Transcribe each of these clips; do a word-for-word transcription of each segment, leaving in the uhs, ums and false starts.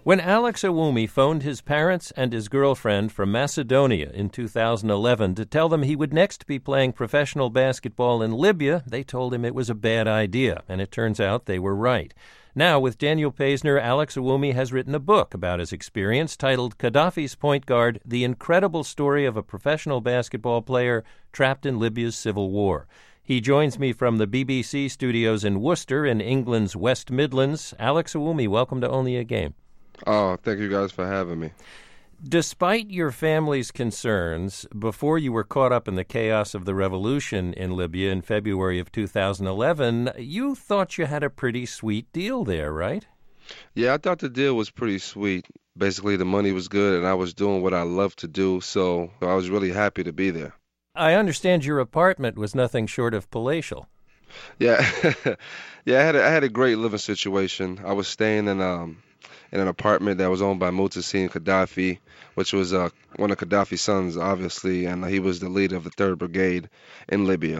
When Alex Iwoumi phoned his parents and his girlfriend from Macedonia in two thousand eleven to tell them he would next be playing professional basketball in Libya, they told him it was a bad idea, and it turns out they were right. Now, with Daniel Paisner, Alex Iwoumi has written a book about his experience titled Gaddafi's Point Guard, The Incredible Story of a Professional Basketball Player Trapped in Libya's Civil War. He joins me from the B B C studios in Worcester in England's West Midlands. Alex Iwoumi, welcome to Only a Game. Oh, thank you guys for having me. Despite your family's concerns, before you were caught up in the chaos of the revolution in Libya in February of two thousand eleven, you thought you had a pretty sweet deal there, right? Yeah, I thought the deal was pretty sweet. Basically, the money was good, and I was doing what I love to do, so I was really happy to be there. I understand your apartment was nothing short of palatial. Yeah, yeah, I had a, I had a great living situation. I was staying in um in an apartment that was owned by Muhtassin Gaddafi, which was uh, one of Gaddafi's sons, obviously, and he was the leader of the third Brigade in Libya.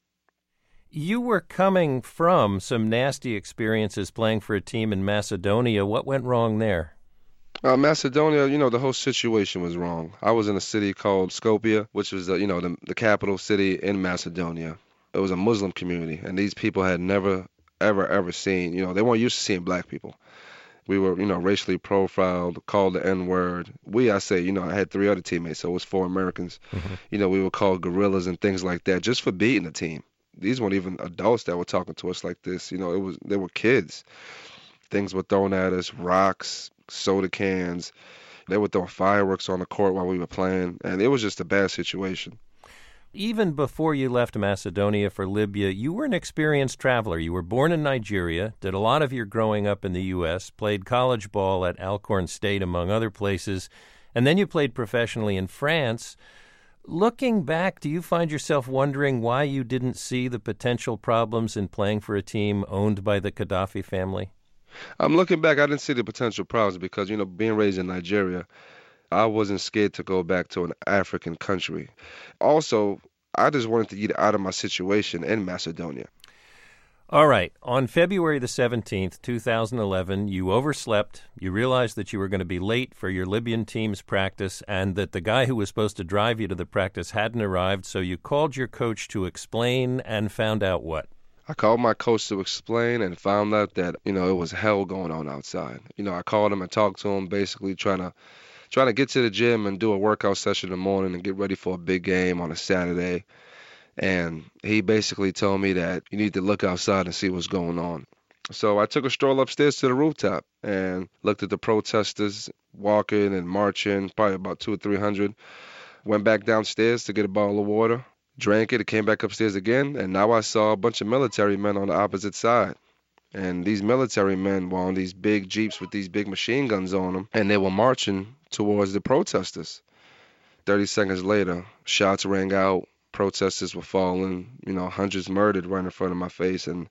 You were coming from some nasty experiences playing for a team in Macedonia. What went wrong there? Uh, Macedonia, you know, the whole situation was wrong. I was in a city called Skopje, which was, uh, you know, the, the capital city in Macedonia. It was a Muslim community, and these people had never, ever, ever seen, you know, they weren't used to seeing black people. We were, you know, racially profiled, called the N-word. We, I say, you know, I had three other teammates, so it was four Americans. Mm-hmm. You know, we were called gorillas and things like that just for beating the team. These weren't even adults that were talking to us like this. You know, it was they were kids. Things were thrown at us, rocks, soda cans. They were throwing fireworks on the court while we were playing, and it was just a bad situation. Even before you left Macedonia for Libya, you were an experienced traveler. You were born in Nigeria, did a lot of your growing up in the U S, played college ball at Alcorn State, among other places, and then you played professionally in France. Looking back, do you find yourself wondering why you didn't see the potential problems in playing for a team owned by the Gaddafi family? I'm looking back, I didn't see the potential problems because, you know, being raised in Nigeria, I wasn't scared to go back to an African country. Also, I just wanted to get out of my situation in Macedonia. All right. On February the seventeenth, two thousand eleven, you overslept. You realized that you were going to be late for your Libyan team's practice and that the guy who was supposed to drive you to the practice hadn't arrived, so you called your coach to explain and found out what? I called my coach to explain and found out that, you know, it was hell going on outside. You know, I called him and talked to him, basically trying to trying to get to the gym and do a workout session in the morning and get ready for a big game on a Saturday. And he basically told me that you need to look outside and see what's going on. So I took a stroll upstairs to the rooftop and looked at the protesters walking and marching, probably about two or three hundred. Went back downstairs to get a bottle of water, drank it, came back upstairs again, and now I saw a bunch of military men on the opposite side. And these military men were on these big Jeeps with these big machine guns on them, and they were marching towards the protesters. thirty seconds later, shots rang out, protesters were falling, you know, hundreds murdered right in front of my face, and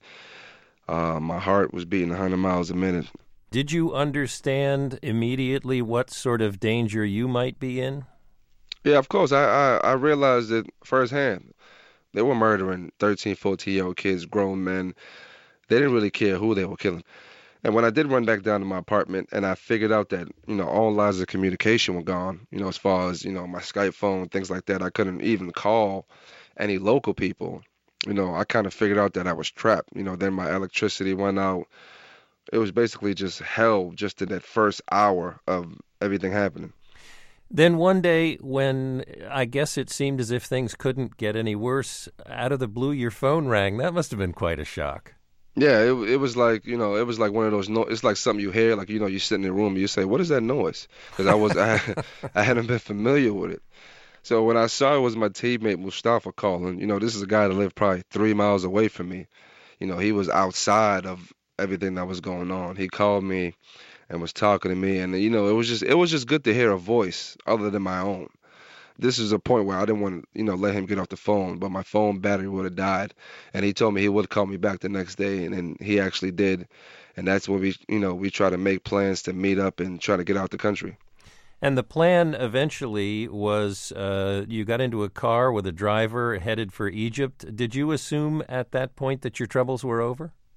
uh, my heart was beating one hundred miles a minute. Did you understand immediately what sort of danger you might be in? Yeah, of course. I, I, I realized it firsthand. They were murdering thirteen, fourteen-year-old kids, grown men. They didn't really care who they were killing. And when I did run back down to my apartment and I figured out that, you know, all lines of communication were gone, you know, as far as, you know, my Skype phone, things like that, I couldn't even call any local people. You know, I kind of figured out that I was trapped. You know, then my electricity went out. It was basically just hell just in that first hour of everything happening. Then one day when I guess it seemed as if things couldn't get any worse, out of the blue your phone rang. That must have been quite a shock. Yeah, it it was like, you know, it was like one of those, no, it's like something you hear, like, you know, you sit in the room and you say, what is that noise? Because I was, I, I hadn't been familiar with it. So when I saw it was my teammate Mustafa calling, you know, this is a guy that lived probably three miles away from me. You know, he was outside of everything that was going on. He called me and was talking to me, and, you know, it was just, it was just good to hear a voice other than my own. This is a point where I didn't want to, you know, let him get off the phone, but my phone battery would have died. And he told me he would call me back the next day, and then he actually did. And that's when we, you know, we try to make plans to meet up and try to get out the country. And the plan eventually was uh, you got into a car with a driver headed for Egypt. Did you assume at that point that your troubles were over?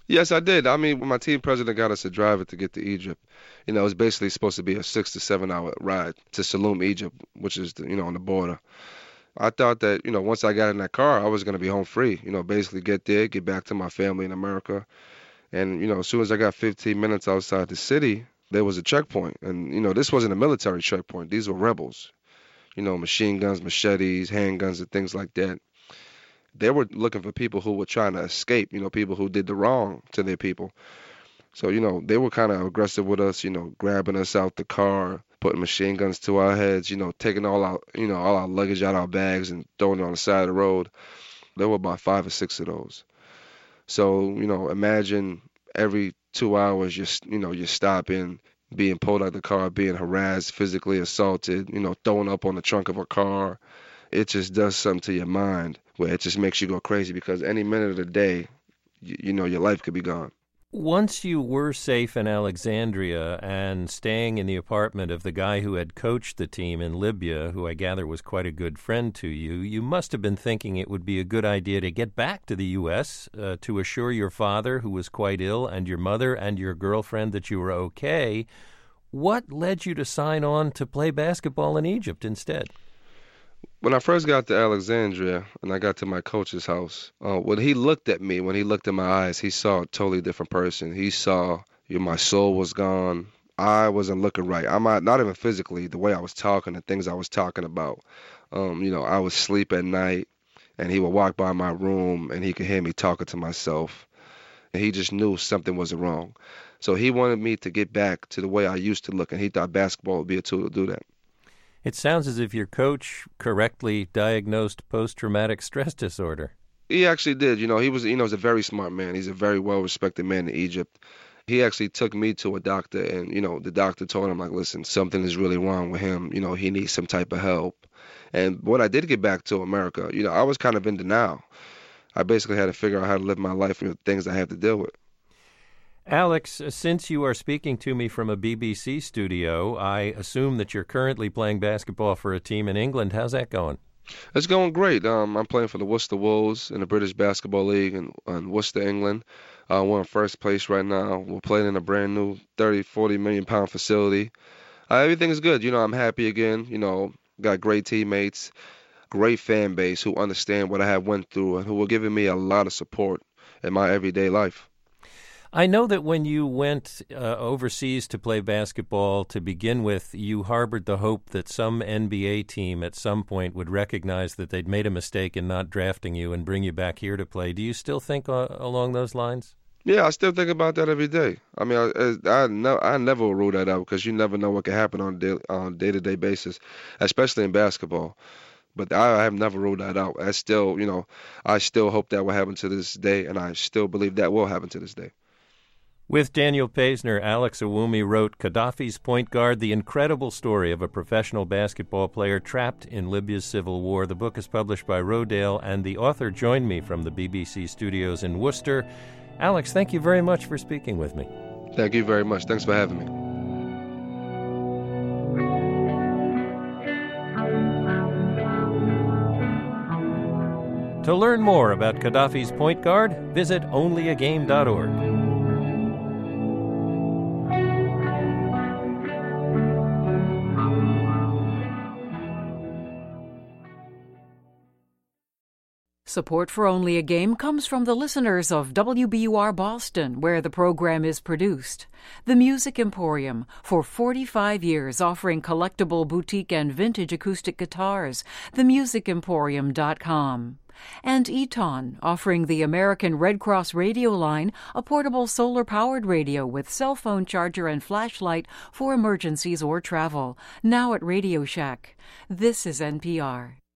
Yes, I did. I mean, when my team president got us to drive it to get to Egypt, you know, it was basically supposed to be a six to seven hour ride to Saloum, Egypt, which is, the, you know, on the border. I thought that, you know, once I got in that car, I was going to be home free, you know, basically get there, get back to my family in America. And, you know, as soon as I got fifteen minutes outside the city, there was a checkpoint. And, you know, this wasn't a military checkpoint. These were rebels, you know, machine guns, machetes, handguns, and things like that. They were looking for people who were trying to escape, you know, people who did the wrong to their people. So, you know, they were kind of aggressive with us, you know, grabbing us out the car, putting machine guns to our heads, you know, taking all our, you know, all our luggage out our bags and throwing it on the side of the road. There were about five or six of those. So, you know, imagine every two hours, you're, you know, you're stopping, being pulled out of the car, being harassed, physically assaulted, you know, thrown up on the trunk of a car. It just does something to your mind where it just makes you go crazy because any minute of the day, you, you know, your life could be gone. Once you were safe in Alexandria and staying in the apartment of the guy who had coached the team in Libya, who I gather was quite a good friend to you, you must have been thinking it would be a good idea to get back to the U S uh, to assure your father, who was quite ill, and your mother and your girlfriend that you were okay. What led you to sign on to play basketball in Egypt instead? When I first got to Alexandria and I got to my coach's house, uh, when he looked at me, when he looked in my eyes, he saw a totally different person. He saw, you know, my soul was gone. I wasn't looking right. I'm not, not even physically, the way I was talking, the things I was talking about. Um, you know, I would sleep at night and he would walk by my room and he could hear me talking to myself. And he just knew something was wrong. So he wanted me to get back to the way I used to look, and he thought basketball would be a tool to do that. It sounds as if your coach correctly diagnosed post-traumatic stress disorder. He actually did. You know, he was, you know, he's a very smart man. He's a very well-respected man in Egypt. He actually took me to a doctor, and, you know, the doctor told him, like, listen, something is really wrong with him. You know, he needs some type of help. And when I did get back to America, you know, I was kind of in denial. I basically had to figure out how to live my life and the things I had to deal with. Alex, since you are speaking to me from a B B C studio, I assume that you're currently playing basketball for a team in England. How's that going? It's going great. Um, I'm playing for the Worcester Wolves in the British Basketball League in, in Worcester, England. Uh, we're in first place right now. We're playing in a brand new thirty, forty million pound facility. Uh, everything is good. You know, I'm happy again. You know, got great teammates, great fan base who understand what I have went through and who are giving me a lot of support in my everyday life. I know that when you went uh, overseas to play basketball to begin with, you harbored the hope that some N B A team at some point would recognize that they'd made a mistake in not drafting you and bring you back here to play. Do you still think uh, along those lines? Yeah, I still think about that every day. I mean, I I, no, I never rule that out because you never know what can happen on a day, on a day-to-day basis, especially in basketball. But I have never ruled that out. I still, you know, I still hope that will happen to this day, and I still believe that will happen to this day. With Daniel Paisner, Alex Owumi wrote Gaddafi's Point Guard, the incredible story of a professional basketball player trapped in Libya's civil war. The book is published by Rodale, and the author joined me from the B B C studios in Worcester. Alex, thank you very much for speaking with me. Thank you very much. Thanks for having me. To learn more about Gaddafi's Point Guard, visit only a game dot org. Support for Only a Game comes from the listeners of W B U R Boston, where the program is produced. The Music Emporium, for forty-five years offering collectible boutique and vintage acoustic guitars, the music emporium dot com. And Eton, offering the American Red Cross radio line, a portable solar-powered radio with cell phone charger and flashlight for emergencies or travel, now at Radio Shack. This is N P R.